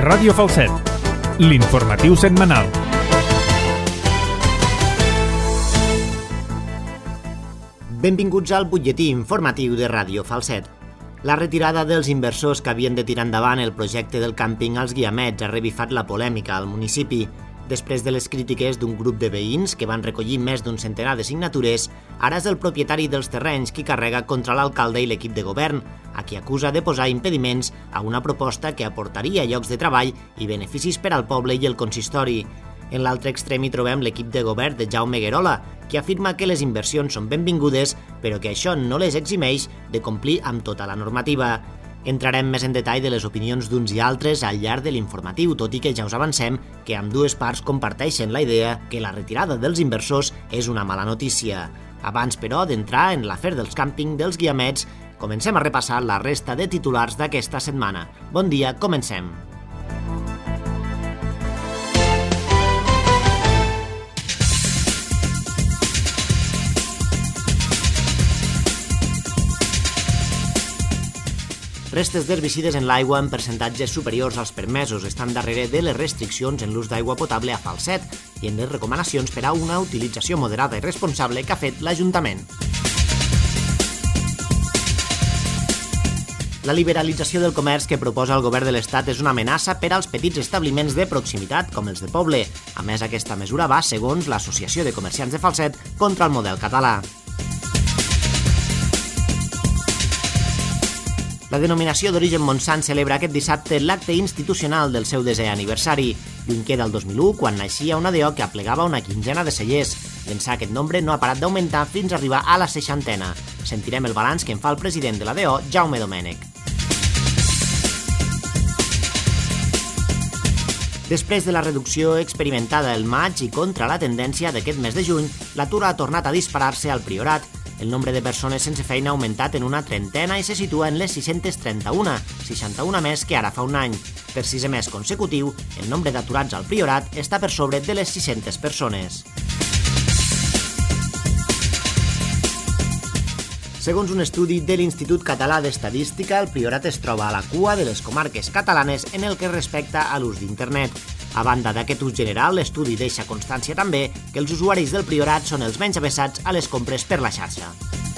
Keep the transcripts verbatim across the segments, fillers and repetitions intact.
Ràdio Falset, l'informatiu setmanal. Benvinguts al butlletí informatiu de Ràdio Falset. La retirada dels inversors que havien de tirar endavant el projecte del càmping als Guiamets ha revifat la polèmica al municipi. Després de les crítiques d'un grup de veïns que van recollir més d'un centenar de signatures, ara és el propietari dels terrenys qui carrega contra l'alcalde i l'equip de govern, a qui acusa de posar impediments a una proposta que aportaria llocs de treball i beneficis per al poble i el consistori. En l'altre extrem hi trobem l'equip de govern de Jaume Guerola, que afirma que les inversions són benvingudes, però que això no les eximeix de complir amb tota la normativa. Entrarem més en detall de les opinions d'uns i altres al llarg de l'informatiu, tot i que ja us avancem que ambdues parts comparteixen la idea que la retirada dels inversors és una mala notícia. Abans, però, d'entrar en l'afer dels càmping dels Guiamets, comencem a repassar la resta de titulars d'aquesta setmana. Bon dia, comencem! Restes d'herbicides en l'aigua en percentatges superiors als permesos estan darrere de les restriccions en l'ús d'aigua potable a Falset i en les recomanacions per a una utilització moderada i responsable que ha fet l'Ajuntament. La liberalització del comerç que proposa el govern de l'Estat és una amenaça per als petits establiments de proximitat com els de poble. A més, aquesta mesura va, segons l'Associació de Comerciants de Falset, contra el model català. La denominació d'origen Montsant celebra aquest dissabte l'acte institucional del seu desè aniversari. Lluny queda el dos mil u, quan naixia una D O que aplegava una quinzena de cellers. D'ençà aquest nombre no ha parat d'augmentar fins a arribar a la seixantena. Sentirem el balanç que en fa el president de la D O, Jaume Domènech. Després de la reducció experimentada el maig i contra la tendència d'aquest mes de juny, l'atur ha tornat a disparar-se al Priorat. El nombre de persones sense feina ha augmentat en una trentena i se situa en les sis-centes trenta-una, seixanta-una més que ara fa un any. Per sisè mes consecutiu, el nombre d'aturats al Priorat està per sobre de les sis-centes persones. Segons un estudi de l'Institut Català d'Estadística, el Priorat es troba a la cua de les comarques catalanes en el que respecta a l'ús d'internet. A banda d'aquest ús general, l'estudi deixa constància també que els usuaris del Priorat són els menys avesats a les compres per la xarxa.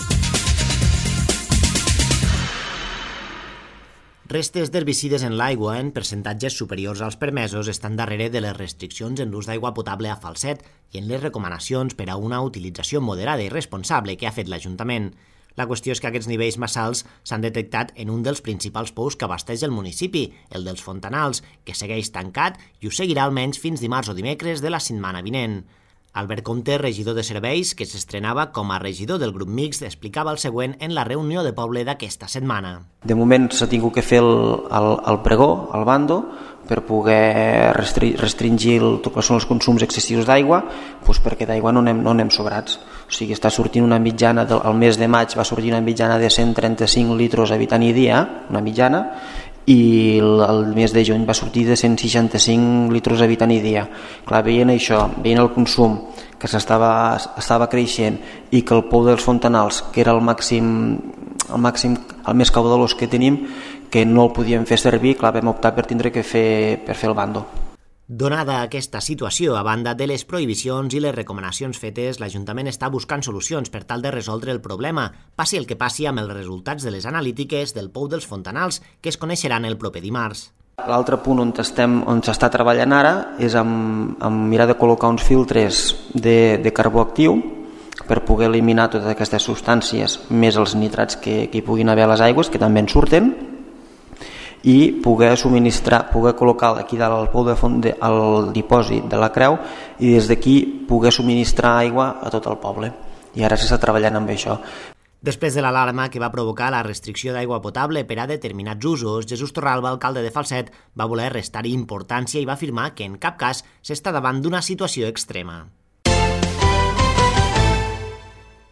Restes d'herbicides en l'aigua en percentatges superiors als permesos estan darrere de les restriccions en l'ús d'aigua potable a Falset i en les recomanacions per a una utilització moderada i responsable que ha fet l'Ajuntament. La qüestió és que aquests nivells massa alts s'han detectat en un dels principals pous que abasteix el municipi, el dels Fontanals, que segueix tancat i ho seguirà almenys fins dimarts o dimecres de la setmana vinent. Albert Comte, regidor de serveis, que s'estrenava com a regidor del grup mixt, explicava el següent en la reunió de poble d'aquesta setmana. De moment s'ha tingut que fer el, el, el pregó, el bando, per poder restri, restringir el, tot que són els consums excessius d'aigua, doncs perquè d'aigua no anem, no anem sobrats. O sigui, està sortint una mitjana, del, el mes de maig va sortir una mitjana de cent trenta-cinc litres habitant i dia, una mitjana, i el, el mes de juny va sortir de cent seixanta-cinc litres habitant i dia. Clar, veient això, veient el consum que s'estava estava creixent i que el pou dels Fontanals, que era el màxim, el màxim, el més caudalós que tenim, que no el podíem fer servir, clar, vam optar per tindre que fer, per fer el bando. Donada aquesta situació, a banda de les prohibicions i les recomanacions fetes, l'Ajuntament està buscant solucions per tal de resoldre el problema, passi el que passi amb els resultats de les analítiques del pou dels Fontanals, que es coneixeran el proper dimarts. L'altre punt on estem, on s'està treballant ara és amb, amb mirar de col·locar uns filtres de, de carbó actiu per poder eliminar totes aquestes substàncies, més els nitrats que, que hi puguin haver a les aigües, que també en surten, i poder subministrar, poder col·locar aquí dalt el pou de font de, el dipòsit de la creu i des d'aquí poder subministrar aigua a tot el poble. I ara s'està treballant amb això. Després de l'alarma que va provocar la restricció d'aigua potable per a determinats usos, Jesús Torralba, alcalde de Falset, va voler restar-hi importància i va afirmar que en cap cas s'està davant d'una situació extrema.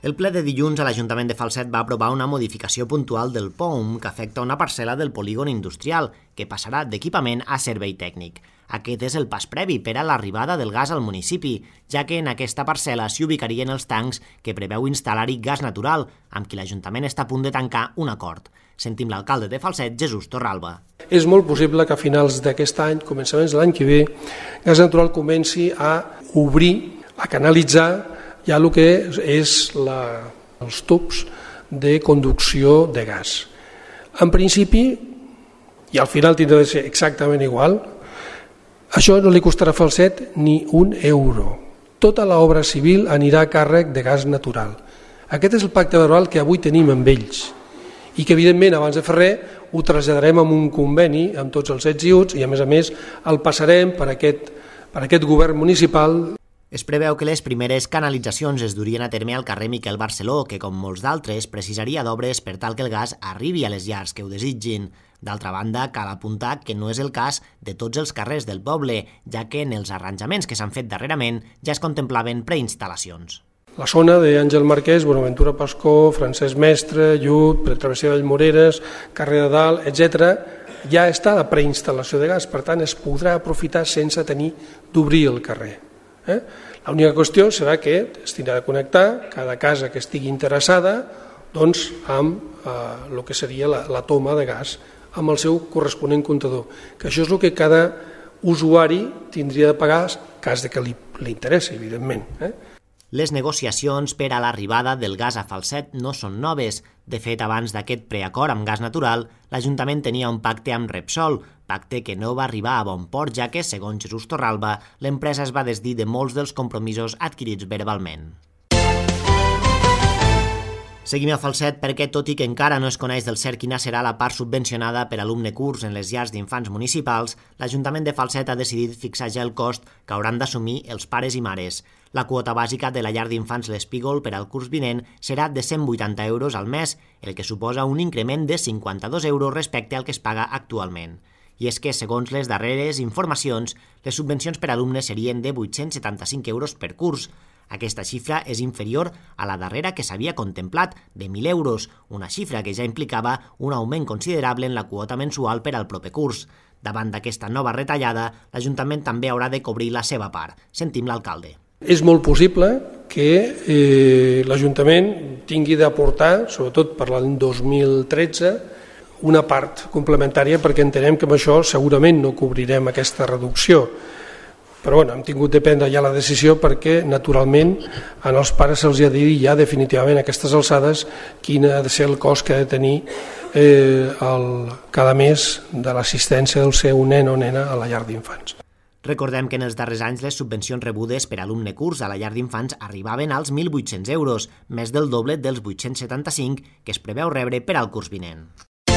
El ple de dilluns a l'Ajuntament de Falset va aprovar una modificació puntual del P O M que afecta una parcel·la del polígon industrial, que passarà d'equipament a servei tècnic. Aquest és el pas previ per a l'arribada del gas al municipi, ja que en aquesta parcel·la s'hi ubicarien els tancs que preveu instal·lar-hi gas natural, amb qui l'Ajuntament està a punt de tancar un acord. Sentim l'alcalde de Falset, Jesús Torralba. És molt possible que a finals d'aquest any, començaments de l'any que ve, Gas Natural comenci a obrir, a canalitzar ja el que és la, els tubs de conducció de gas. En principi, i al final tindrà de ser exactament igual, això no li costarà a Falset ni un euro. Tota l'obra civil anirà a càrrec de gas natural. Aquest és el pacte verbal que avui tenim amb ells i que, evidentment, abans de fer res, ho traslladarem amb un conveni amb tots els ets i uts i, a més a més, el passarem per aquest, per aquest govern municipal. Es preveu que les primeres canalitzacions es durien a terme al carrer Miquel Barceló, que, com molts d'altres, precisaria d'obres per tal que el gas arribi a les llars que ho desitgin. D'altra banda, cal apuntar que no és el cas de tots els carrers del poble, ja que en els arranjaments que s'han fet darrerament ja es contemplaven preinstal·lacions. La zona d'Àngel Marquès, Bonaventura Pascó, Francesc Mestre, Llut, Travessia de Vallmoreres, carrer de Dalt, etcètera, ja està la preinstal·lació de gas, per tant es podrà aprofitar sense tenir d'obrir el carrer. Eh? L'única qüestió serà que es tindrà de connectar cada casa que estigui interessada doncs, amb eh, el que seria la, la toma de gas amb el seu corresponent comptador, que això és el que cada usuari tindria de pagar cas de que li, li interessi, evidentment. Eh? Les negociacions per a l'arribada del gas a Falset no són noves. De fet, abans d'aquest preacord amb gas natural, l'Ajuntament tenia un pacte amb Repsol, pacte que no va arribar a bon port, ja que, segons Jesús Torralba, l'empresa es va desdir de molts dels compromisos adquirits verbalment. Seguim a Falset perquè, tot i que encara no es coneix del cert quina serà la part subvencionada per alumne curs en les llars d'infants municipals, l'Ajuntament de Falset ha decidit fixar ja el cost que hauran d'assumir els pares i mares. La quota bàsica de la llar d'infants l'Espígol per al curs vinent serà de cent vuitanta euros al mes, el que suposa un increment de cinquanta-dos euros respecte al que es paga actualment. I és que, segons les darreres informacions, les subvencions per alumnes serien de vuit-cents setanta-cinc euros per curs. Aquesta xifra és inferior a la darrera que s'havia contemplat, de mil euros, una xifra que ja implicava un augment considerable en la quota mensual per al proper curs. Davant d'aquesta nova retallada, l'Ajuntament també haurà de cobrir la seva part. Sentim l'alcalde. És molt possible que eh, l'Ajuntament tingui d'aportar, sobretot per l'any dos mil tretze, una part complementària perquè entenem que amb això segurament no cobrirem aquesta reducció. Però bueno, hem tingut de prendre ja la decisió perquè, naturalment, als pares se'ls ha de dir ja definitivament a aquestes alçades quin ha de ser el cost que ha de tenir eh, el, cada mes de l'assistència del seu nen o nena a la llar d'infants. Recordem que en els darrers anys les subvencions rebudes per alumne curs a la llar d'infants arribaven als mil vuit-cents euros, més del doble dels vuit-cents setanta-cinc que es preveu rebre per al curs vinent.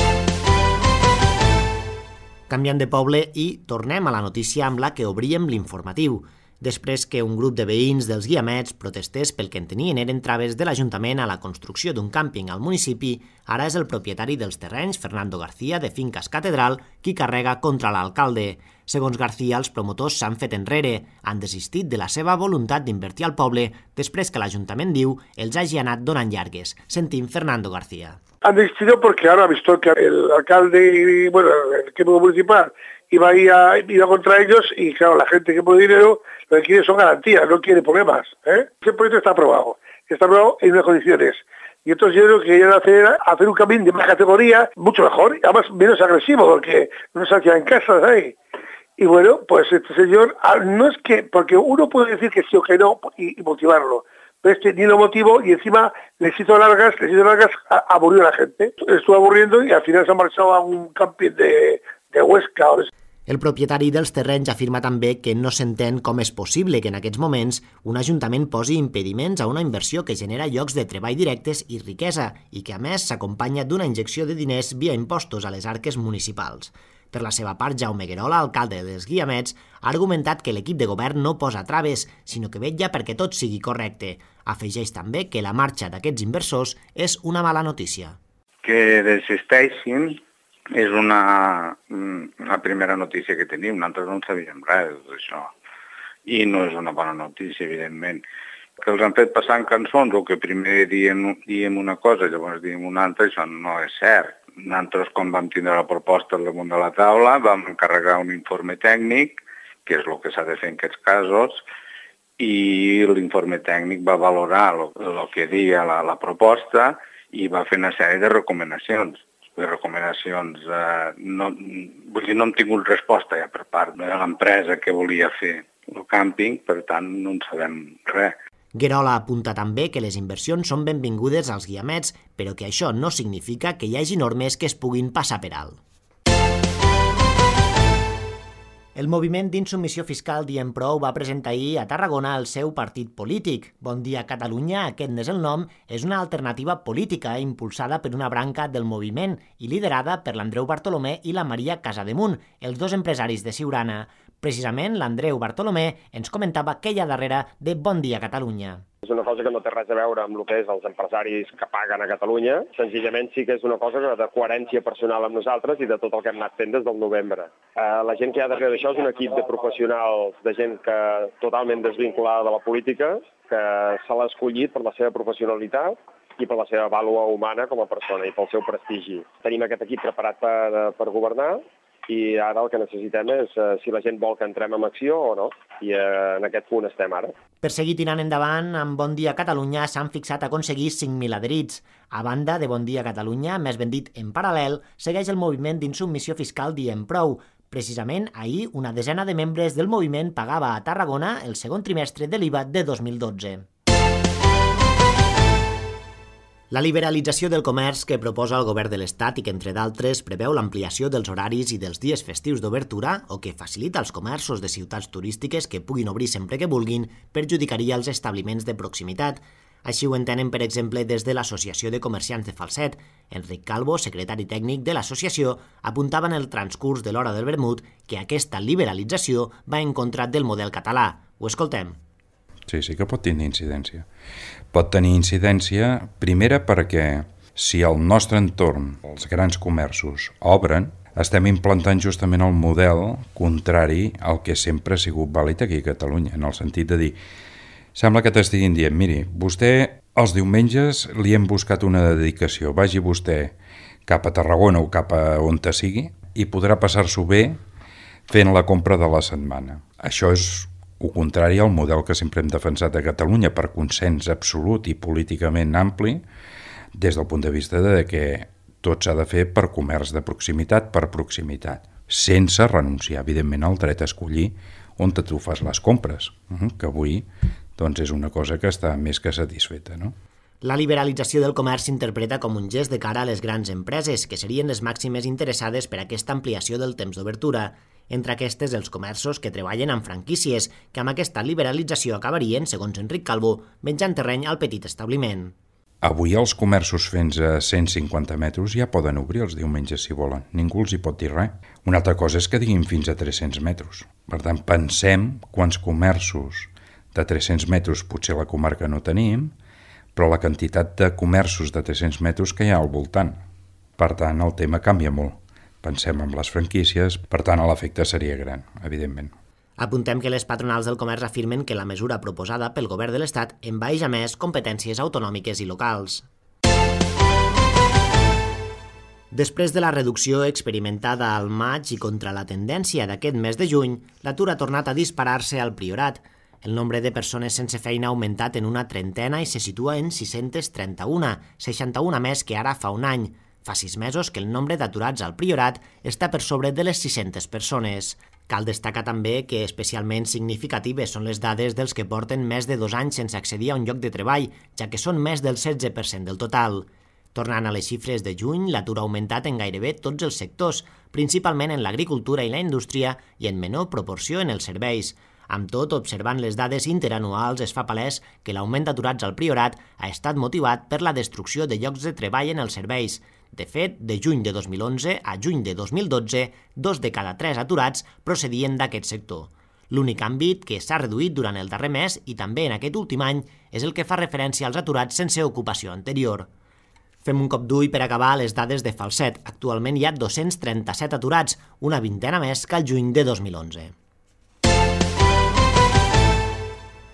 Canviant de poble i tornem a la notícia amb la que obríem l'informatiu. Després que un grup de veïns dels Guiamets protestés pel que entenien eren traves de l'Ajuntament a la construcció d'un càmping al municipi, ara és el propietari dels terrenys, Fernando García, de Finques Catedral, qui carrega contra l'alcalde. Segons García, els promotors s'han fet enrere, han desistit de la seva voluntat d'invertir al poble després que l'Ajuntament diu els hagi anat donant llargues. Sentim Fernando García. Han desistido porque ahora ha visto que el alcalde y bueno, el equipo municipal iba a ir, a, iba contra ellos y claro, la gente que pone dinero lo que quiere son garantías, no quiere problemas. ¿eh? Ese proyecto está aprobado, está aprobado en unas condiciones. Y entonces yo creo que querían hacer, hacer un camino de más categoría, mucho mejor, y además menos agresivo, porque no se hacía en casa, ¿sabes? Y bueno, pues este señor, no es que, porque uno puede decir que sí o que no y, y motivarlo, pero este ni lo motivó y encima les hizo largas, les hizo largas, aburrió a la gente. Estuvo aburriendo y al final se ha marchado a un camping de, de Huesca. El propietari dels terrenys afirma també que no s'entén com és possible que en aquests moments un ajuntament posi impediments a una inversió que genera llocs de treball directes i riquesa i que a més s'acompanya d'una injecció de diners via impostos a les arques municipals. Per la seva part, Jaume Guerola, alcalde dels Guiamets, ha argumentat que l'equip de govern no posa traves, sinó que vetlla perquè tot sigui correcte. Afegeix també que la marxa d'aquests inversors és una mala notícia. Que desisteixin és una, una primera notícia que tenim, nosaltres no en sabíem res d'això. I no és una bona notícia, evidentment. Que els han fet passar en cançons o que primer diem, diem una cosa i llavors diem una altra, això no és cert. Nosaltres, quan vam tindre la proposta al damunt de la taula, vam encarregar un informe tècnic, que és el que s'ha de fer en aquests casos, i l'informe tècnic va valorar el que deia la, la proposta i va fer una sèrie de recomanacions. Les recomanacions, eh, no, vull dir, no hem tingut resposta ja per part de l'empresa que volia fer el càmping, per tant no en sabem res. Guerola apunta també que les inversions són benvingudes als guiamets, però que això no significa que hi hagi normes que es puguin passar per alt. El moviment d'insubmissió fiscal Diem Prou va presentar ahir a Tarragona el seu partit polític. Bon Dia Catalunya, aquest n'és el nom, és una alternativa política impulsada per una branca del moviment i liderada per l'Andreu Bartolomé i la Maria Casademunt, els dos empresaris de Siurana. Precisament, l'Andreu Bartolomé ens comentava què hi ha darrere de Bon Dia Catalunya. És una cosa que no té res a veure amb el que és els empresaris que paguen a Catalunya. Senzillament sí que és una cosa de coherència personal amb nosaltres i de tot el que hem anat fent des del novembre. Eh, la gent que hi ha darrere d'això és un equip de professionals, de gent que totalment desvinculada de la política, que se l'ha escollit per la seva professionalitat i per la seva vàlua humana com a persona i pel seu prestigi. Tenim aquest equip preparat per, per governar i ara el que necessitem és eh, si la gent vol que entrem en acció o no, i eh, en aquest punt estem ara. Per seguir tirant endavant, amb Bon Dia Catalunya s'han fixat a aconseguir cinc mil adherits. A banda de Bon Dia Catalunya, més ben dit en paral·lel, segueix el moviment d'insubmissió fiscal Diem Prou. Precisament ahir, una desena de membres del moviment pagava a Tarragona el segon trimestre de l'I V A de dos mil dotze. La liberalització del comerç que proposa el govern de l'Estat i que, entre d'altres, preveu l'ampliació dels horaris i dels dies festius d'obertura o que facilita els comerços de ciutats turístiques que puguin obrir sempre que vulguin, perjudicaria els establiments de proximitat. Així ho entenen, per exemple, des de l'Associació de Comerciants de Falset. Enric Calvo, secretari tècnic de l'associació, apuntava en el transcurs de l'Hora del Vermut que aquesta liberalització va en contra del model català. Ho escoltem. Sí, sí que pot tenir incidència. Pot tenir incidència, primera, perquè si al nostre entorn els grans comerços obren, estem implantant justament el model contrari al que sempre ha sigut vàlid aquí a Catalunya, en el sentit de dir, sembla que t'estiguin dient, miri, vostè els diumenges li hem buscat una dedicació, vagi vostè cap a Tarragona o cap a on te sigui i podrà passar-s'ho bé fent la compra de la setmana. Això és el contrari al model que sempre hem defensat a Catalunya per consens absolut i políticament ampli des del punt de vista de que tot s'ha de fer per comerç de proximitat per proximitat, sense renunciar, evidentment, al dret a escollir on tu fas les compres, que avui doncs, és una cosa que està més que satisfeta, no? La liberalització del comerç s'interpreta com un gest de cara a les grans empreses, que serien les màximes interessades per aquesta ampliació del temps d'obertura. Entre aquestes, els comerços que treballen amb franquícies, que amb aquesta liberalització acabarien, segons Enric Calvo, menjant terreny al petit establiment. Avui els comerços fins a cent cinquanta metres ja poden obrir els diumenges si volen. Ningú els hi pot dir res. Una altra cosa és que diguin fins a tres-cents metres. Per tant, pensem quants comerços de tres-cents metres potser a la comarca no tenim, però la quantitat de comerços de tres-cents metres que hi ha al voltant. Per tant, el tema canvia molt. Pensem en les franquícies, per tant, l'efecte seria gran, evidentment. Apuntem que les patronals del comerç afirmen que la mesura proposada pel govern de l'Estat envaeix a més competències autonòmiques i locals. Després de la reducció experimentada al maig i contra la tendència d'aquest mes de juny, l'atur ha tornat a disparar-se al Priorat. El nombre de persones sense feina ha augmentat en una trentena i se situa en sis-cents trenta-u, seixanta-u més que ara fa un any. Fa sis mesos que el nombre d'aturats al Priorat està per sobre de les sis-centes persones. Cal destacar també que especialment significatives són les dades dels que porten més de dos anys sense accedir a un lloc de treball, ja que són més del setze per cent del total. Tornant a les xifres de juny, l'atur ha augmentat en gairebé tots els sectors, principalment en l'agricultura i la indústria i en menor proporció en els serveis. Amb tot, observant les dades interanuals, es fa palès que l'augment d'aturats al Priorat ha estat motivat per la destrucció de llocs de treball en els serveis. De fet, de juny de dos mil onze a juny de dos mil dotze, dos de cada tres aturats procedien d'aquest sector. L'únic àmbit que s'ha reduït durant el darrer mes i també en aquest últim any és el que fa referència als aturats sense ocupació anterior. Fem un cop d'ull per acabar les dades de Falset. Actualment hi ha dos-cents trenta-set aturats, una vintena més que al juny de dos mil onze.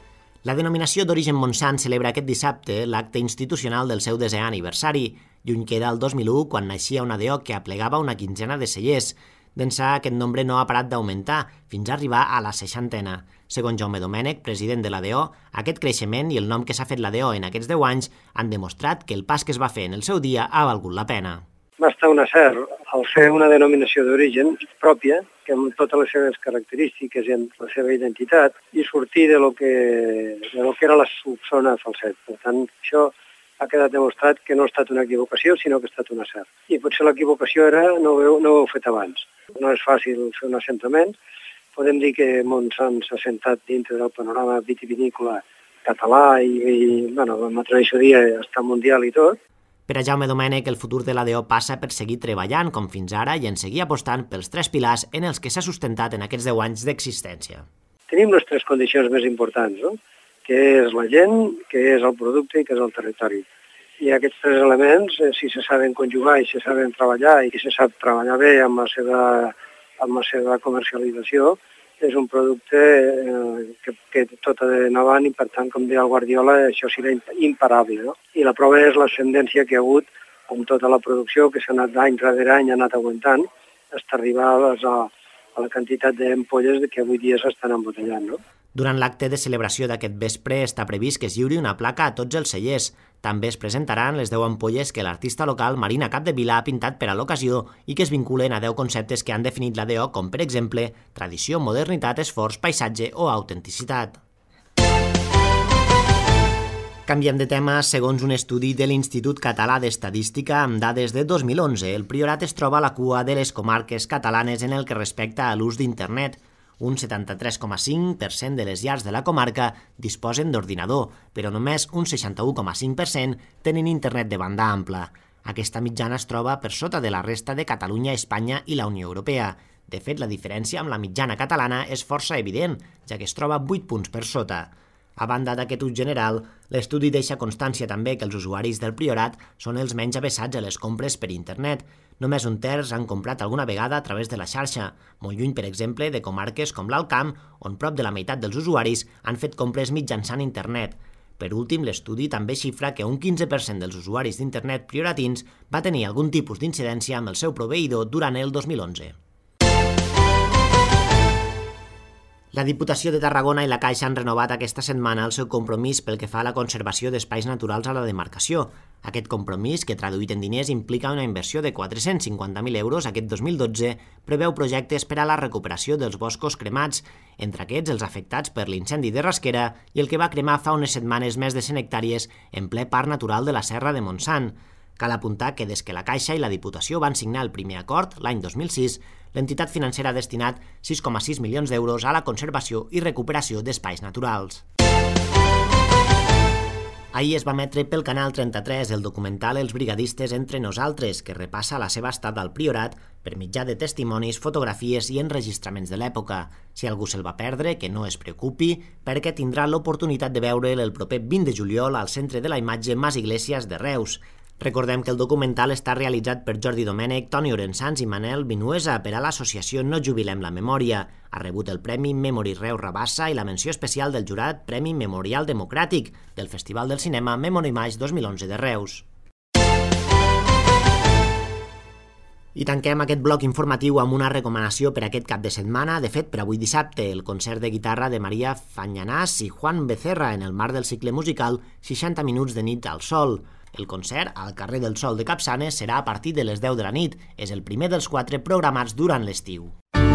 La denominació d'origen Montsant celebra aquest dissabte l'acte institucional del seu desè aniversari. Lluny queda el dos mil u, quan naixia una D O que aplegava una quinzena de cellers. D'ençà, aquest nombre no ha parat d'augmentar, fins a arribar a la seixantena. Segons Jaume Domènech, president de la D O, aquest creixement i el nom que s'ha fet la D O en aquests deu anys han demostrat que el pas que es va fer en el seu dia ha valgut la pena. Va estar un acert al ser una denominació d'origen pròpia, que amb totes les seves característiques i amb la seva identitat, i sortir de lo que, de lo que era la subzona Falset. Per tant, això ha quedat demostrat que no ha estat una equivocació, sinó que ha estat un acert. I potser l'equivocació era no ho, heu, no ho heu fet abans. No és fàcil fer un assentament. Podem dir que Montsant s'ha assentat dintre del panorama vitivinícola català i, i bueno, m'atreveixo a dir, està mundial i tot. Per a Jaume Domènech, el futur de la D O passa per seguir treballant com fins ara i en seguir apostant pels tres pilars en els que s'ha sustentat en aquests deu anys d'existència. Tenim les tres condicions més importants, no? Que és la gent, que és el producte i que és el territori. I aquests tres elements, eh, si se saben conjugar i se saben treballar i se sap treballar bé amb la seva, amb la seva comercialització, és un producte eh, que, que tot ha d'anar avant i, per tant, com deia el Guardiola, això serà imparable. No? I la prova és l'ascendència que hi ha hagut amb tota la producció, que s'ha anat d'any darrere any, ha anat aguantant, fins a arribar a, les, a, a la quantitat d'ampolles que avui dia s'estan embotellant. No? Durant l'acte de celebració d'aquest vespre està previst que es lliuri una placa a tots els cellers. També es presentaran les deu ampolles que l'artista local Marina Capdevila ha pintat per a l'ocasió i que es vinculen a deu conceptes que han definit la D O, com per exemple tradició, modernitat, esforç, paisatge o autenticitat. Canviem de tema. Segons un estudi de l'Institut Català d'Estadística amb dades de dos mil onze, el Priorat es troba a la cua de les comarques catalanes en el que respecta a l'ús d'internet. Un setanta-tres coma cinc per cent de les llars de la comarca disposen d'ordinador, però només un seixanta-u coma cinc per cent tenen internet de banda ampla. Aquesta mitjana es troba per sota de la resta de Catalunya, Espanya i la Unió Europea. De fet, la diferència amb la mitjana catalana és força evident, ja que es troba vuit punts per sota. A banda d'aquest ús general, l'estudi deixa constància també que els usuaris del Priorat són els menys avesats a les compres per internet. Només un terç han comprat alguna vegada a través de la xarxa, molt lluny, per exemple, de comarques com l'Alt Camp, on prop de la meitat dels usuaris han fet compres mitjançant internet. Per últim, l'estudi també xifra que un quinze per cent dels usuaris d'internet prioratins va tenir algun tipus d'incidència amb el seu proveïdor durant el dos mil onze. La Diputació de Tarragona i la Caixa han renovat aquesta setmana el seu compromís pel que fa a la conservació d'espais naturals a la demarcació. Aquest compromís, que traduït en diners implica una inversió de quatre-cents cinquanta mil euros aquest dos mil dotze, preveu projectes per a la recuperació dels boscos cremats, entre aquests els afectats per l'incendi de Rasquera i el que va cremar fa unes setmanes més de cent hectàrees en ple Parc Natural de la Serra de Montsant. Cal apuntar que des que la Caixa i la Diputació van signar el primer acord, l'any dos mil sis, l'entitat financera ha destinat sis coma sis milions d'euros a la conservació i recuperació d'espais naturals. Ahir es va emetre pel Canal trenta-tres el documental Els brigadistes entre nosaltres, que repassa la seva estada al Priorat per mitjà de testimonis, fotografies i enregistraments de l'època. Si algú se'l va perdre, que no es preocupi, perquè tindrà l'oportunitat de veure'l el proper vint de juliol al Centre de la Imatge Mas Iglesias de Reus. Recordem que el documental està realitzat per Jordi Domènech, Toni Orensans i Manel Vinuesa per a l'associació No Jubilem la Memòria. Ha rebut el Premi Memory Reus Rabassa i la menció especial del jurat Premi Memorial Democràtic del Festival del Cinema Memory Match dos mil onze de Reus. I tanquem aquest bloc informatiu amb una recomanació per aquest cap de setmana. De fet, per avui dissabte, el concert de guitarra de Maria Fañanàs i Juan Becerra en el marc del cicle musical seixanta minuts de nit al sol. El concert al carrer del Sol de Capçanes serà a partir de les deu de la nit. És el primer dels quatre programats durant l'estiu.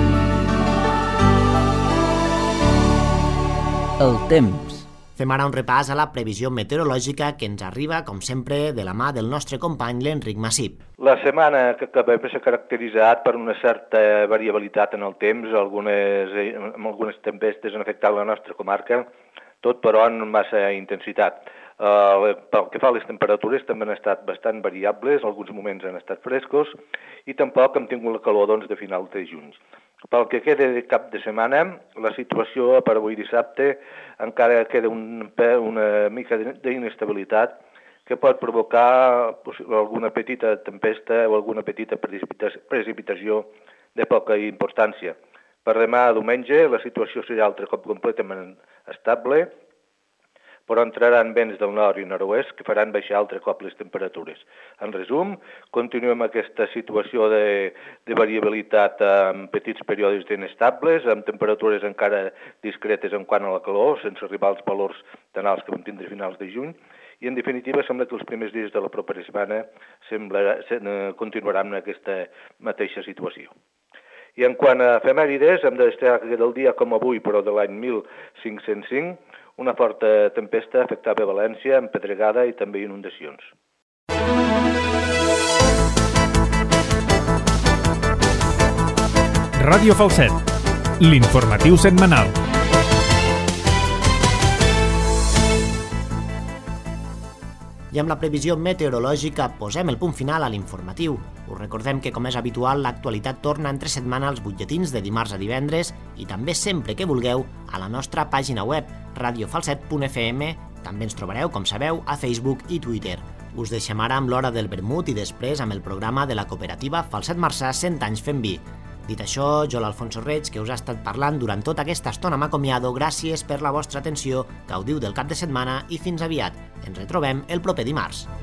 El temps. Fem ara un repàs a la previsió meteorològica que ens arriba, com sempre, de la mà del nostre company l'Enric Massip. La setmana que acabem s'ha caracteritzat per una certa variabilitat en el temps, algunes, amb algunes tempestes han afectat la nostra comarca, tot però en massa intensitat. Uh, pel que fa a les temperatures també han estat bastant variables, alguns moments han estat frescos i tampoc hem tingut la calor doncs, de final de juny. Pel que queda de cap de setmana, la situació per avui dissabte encara queda un, una mica d'inestabilitat que pot provocar alguna petita tempesta o alguna petita precipitació de poca importància. Per demà diumenge la situació serà altre cop completament estable però entraran vents del nord i nord-oest que faran baixar altre cop les temperatures. En resum, continuem aquesta situació de, de variabilitat amb petits períodes inestables, amb temperatures encara discretes en quant a la calor, sense arribar als valors tan alts que vam tindre a finals de juny, i en definitiva sembla que els primers dies de la propera setmana sembla, continuaran en aquesta mateixa situació. I en quant a efemèrides, hem de destacar que del dia com avui, però de l'any mil cinc-cents cinc, una forta tempesta afectava València amb pedregada i també inundacions. Ràdio Falset, l'informatiu setmanal. I amb la previsió meteorològica posem el punt final a l'informatiu. Us recordem que, com és habitual, l'actualitat torna entre setmana als butlletins de dimarts a divendres i també sempre que vulgueu a la nostra pàgina web radio falset punt f m. També ens trobareu, com sabeu, a Facebook i Twitter. Us deixem ara amb l'hora del vermut i després amb el programa de la cooperativa Falset Marçà cent anys fent vi. Dit això, jo, l'Alfonso Reig, que us ha estat parlant durant tota aquesta estona, m'acomiado. Gràcies per la vostra atenció, gaudiu del cap de setmana i fins aviat. Ens retrobem el proper dimarts.